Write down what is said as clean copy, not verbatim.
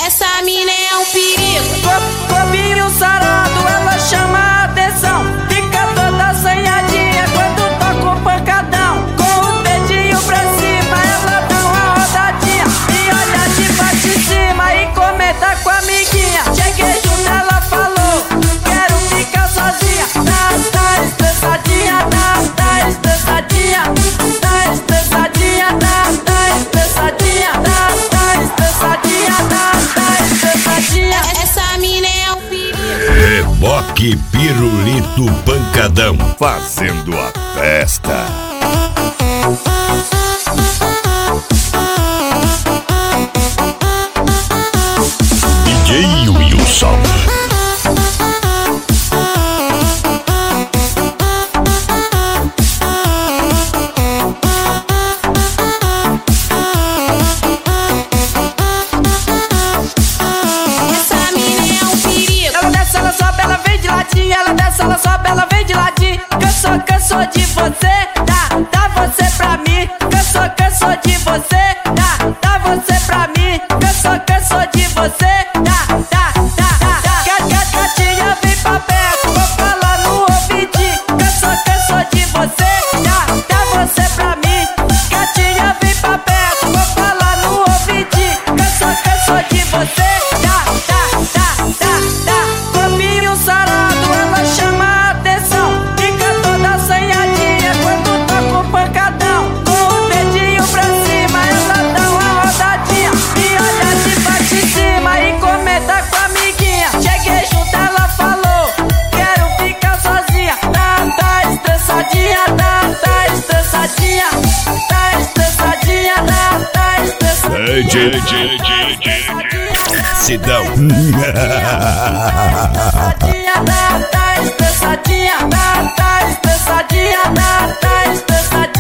Essa mina é um perigo. Corpinho sarado, ela chama a atenção. Fica toda assanhadinha quando toca o pancadão. Com o dedinho pra cima, ela dá uma rodadinha e olha de baixo em cima e comenta com a amiguinha. Cheguei junto, ela falou, quero ficar sozinha. Tá estressadinha, tá estressadinha. Tá estressadinha, tá estressadinha. Tá estressadinha, tá estressadinha. Essa mina é um perigo. Reboque Pirulito Pancadão, fazendo a festa. DJ Wilson. Ela desce, ela sobe, ela vem de ladinho. Cansou de você, dá você pra mim. Cansou de você, dá você pra mim. Cansou de você, dá. Gatinha, vem pra perto, vou falar no ouvidinho. Cansou de você, dá você pra mim. Gatinha, vem pra perto, vou falar no ouvidinho. Cansou de você, dá. Corpinho sarado, ela chama a atenção. Fica toda assanhadinha quando toca o pancadão. Com o dedinho pra cima, ela dá uma rodadinha e olha de baixo em cima e comenta com a amiguinha. Cheguei junto, ela falou, quero ficar sozinha. Tá estressadinha, tá estressadinha. Tá estressadinha, tá estressadinha. Sidão. Tá estressadinha, tá estressadinha, tá estressadinha.